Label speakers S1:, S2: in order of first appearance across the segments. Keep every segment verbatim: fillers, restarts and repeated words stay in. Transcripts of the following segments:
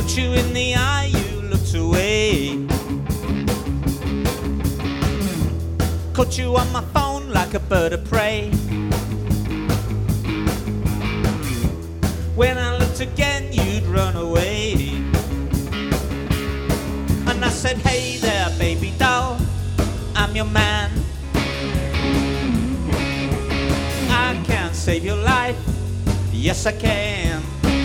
S1: Looked you in the eye, you looked away. Caught you on my phone like a bird of prey. When I looked again, you'd run away. And I said, hey there, baby doll, I'm your man. I can save your life, yes I can.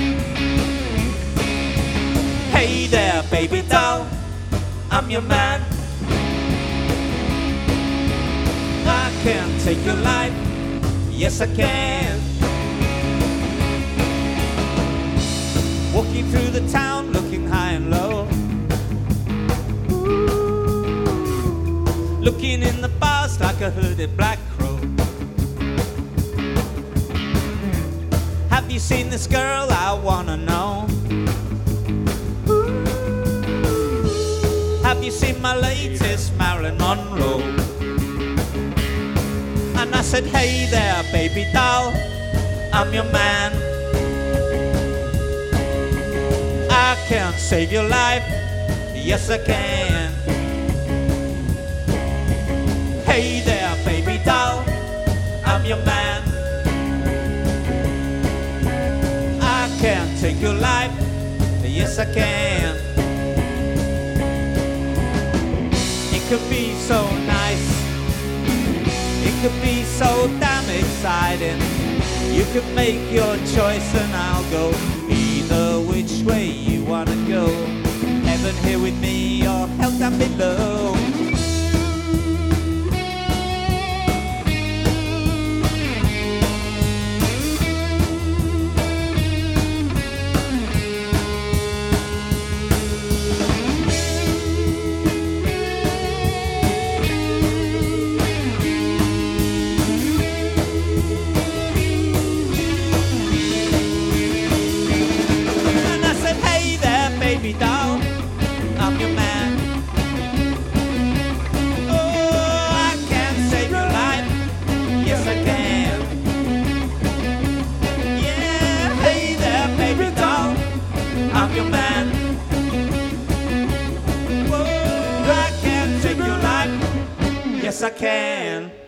S1: Hey there, baby doll, I'm your man. I can take your life, yes I can. Walking through the town, looking high and low. Looking in the bars like a hooded black crow. Have you seen this girl? I wanna know. Have you seen my latest Marilyn Monroe? And I said, hey there, baby doll, I'm your man. I can save your life, yes I can. Hey there, baby doll, I'm your man. I can take your life, yes I can. It could be so nice, it could be so damn exciting. You could make your choice and I'll go either which way you wanna go. Heaven here with me or hell down below. Baby doll, I'm your man. Oh, I can save your life, yes I can. Yeah, hey there, baby doll, I'm your man. Oh, I can save your life, yes I can.